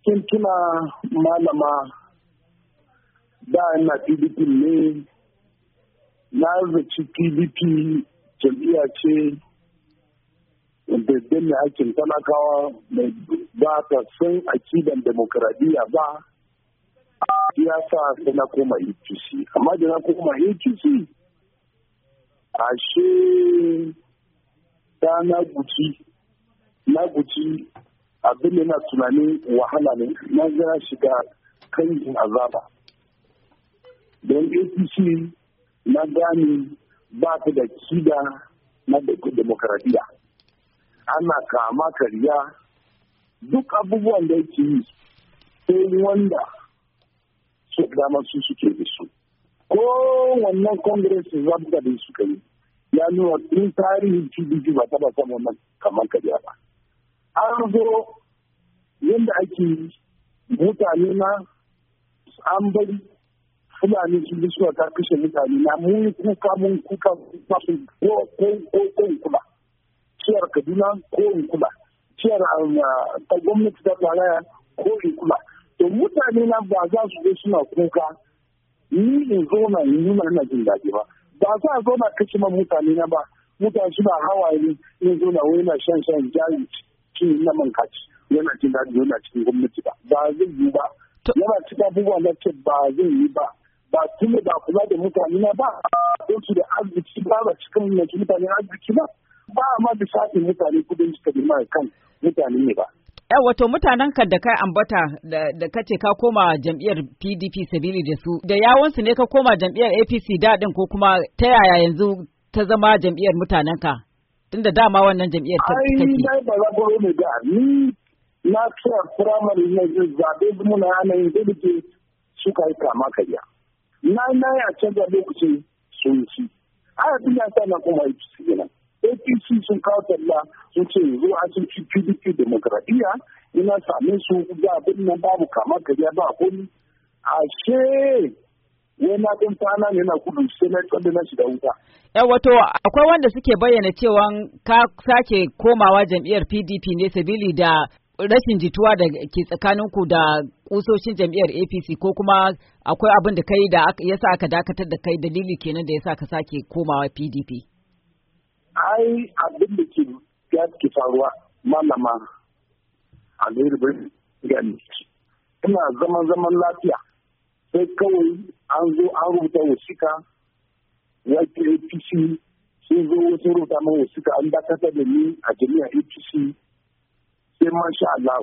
kin tuna malama da na PDP ne, na zaci PDP jam'iyya ce da ne hakin talakawa ba ta san akidan demokradiyya ba, ya sa sai na koma APC. Amma da na koma APC, ashe da na guji abin da na tunanin wahala ne, na ga shiga kanjin azaba. Don APC na gani ba ta da kida na demokradiyya. Ana kama karya duk abubuwan da yake yi sai wanda su dama su suke da su. Ko wannan congress zabda da suka yi ya nuna tun tarihin PDP ba taba samun wannan kamar karya ba. An zo yadda ake mutane na an bari Fulani su bi suka kashe mutane na mun kuka ko kula. Ciyar Kaduna ko in kula. Ciyar ta gwamnati ta tarayya ko in kula. To mutane na ba za su zo suna kuka ni in zo na nuna ina jin daɗi ba. Ba za a zo na kashe man mutane na ba. Mutane suna hawaye in zo na wai na shan jari cikin na man kaci. Yana jin daɗi yana cikin gwamnati ba. Ba zai yi ba. Yana cikin abubuwa na ce ba zai yi ba. Ba tuni ba kula da mutane na ba. Don su da arziki ba cikin mutane arziki ba. Ba ma lissafin mutane kudin suka bi mai kan mutane ne ba. Wato mutanen ka da kai ambata da kace ka koma jam'iyyar PDP sabili da su da yawansu ne ka koma jam'iyyar APC daɗin ko kuma ta yaya yanzu ta zama jam'iyyar mutanen ka tunda dama wannan jam'iyyar ta kake. Ai dai ba za ku ne da ni na tsaya primary ne zabe muna yanayin da ke suka yi kama kariya. Na a canza lokacin sun ci. Ai abin ya sa na koma APC kenan. APC sun kawo talla sun ce yanzu a cikin PDP demokradiyya ina same su ga abin nan babu kama kariya ba komi. Ashe yana ɗin tana ne na kudu sai na tsalle na shiga wuta. Wato akwai wanda suke bayyana cewa ka sake komawa jam'iyyar PDP ne sabili da rashin jituwa da ke tsakaninku da kusoshin jam'iyyar APC ko kuma akwai abin da kai da yasa aka dakatar da kai dalili kenan da yasa ka sake komawa PDP. Ai abin da ke faruwa malama a gairu gani ina zaman lafiya sai kawai an zo an rubuta wasika wake APC sun zo wasu rubuta man wasika an dakatar da ni a jami'ar APC sai masha Allah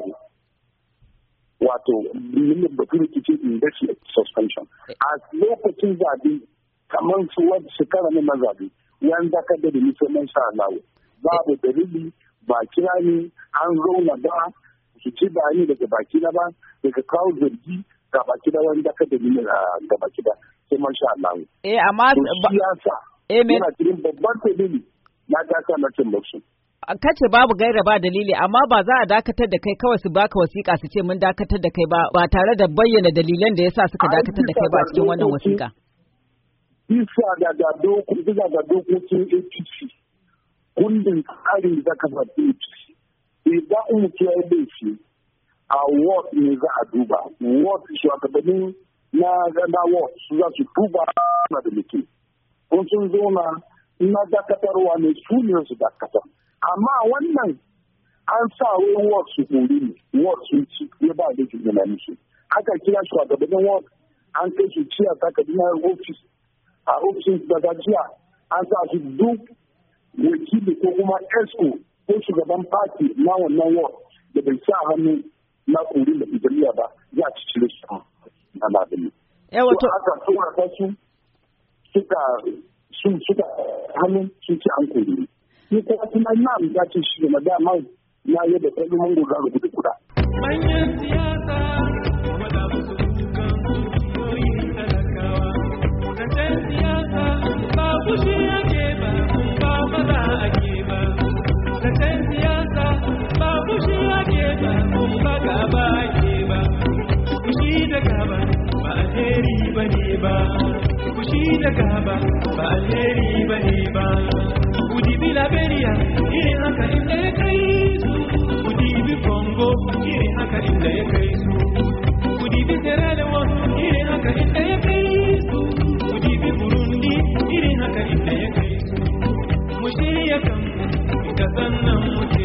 wato miliyan bature ke ce indefinite suspension a lokacin zabe kamar su wata shekara ne na zabe yan dakatar da ni sai masha Allah babu dalili ba kira ni an zauna ba su ci da ni daga baki na ba daga kawo zargi ga baki da wani dakatar da ni ga baki da sai masha Allah amma siyasa yana cikin babban dalili na dakatar na cin baksu. Kace babu gaira ba dalili amma ba za a dakatar da kai kawai su baka wasiƙa su ce mun dakatar da kai ba tare da bayyana dalilan da yasa suka dakatar da kai ba a cikin wannan wasiƙa. Bisa ga dokokin APC kundin tsarin da ka faɗi APC idan mutum ya yi laifi a ward ne za a duba ward shugabannin na ward su za su duba na da mutum. Kun sun zo na dakatarwa ne su ne su dakatar. Amma wannan an sa wai ward su kori ne, ward sun ci ya ba da jini na musu. Aka kira shugabannin ward an kai su ciya ta kaduna ofis a ofishin daga jiya an sa su duk wakili ko kuma esco ko shugaban party na wannan ward da bai sa hannu na kori da jami'a ba za ci cire su na labini. So aka tura su suka hannu sun ci an kori. Ni kuma na ya ce shi da dama na yadda ɗan mango za gudu guda. Manyan siyasa kuma da musu kan koyi talakawa. Zancen siyasa ba fushi ake ba, ba maza ake ba. Zancen siyasa ba fushi ake ba, ba gaba ake ba. Fushi da gaba ba alheri ba ne ba. Fushi da gaba ba alheri ba ne ba. Udibi Liberia, irin haka inda ya kai su. Udibi Congo, irin haka inda ya kai su. haka inda ya kai su, ku dibi Burundi irin haka inda ya kai su. Mu shirya kan ka sannan mu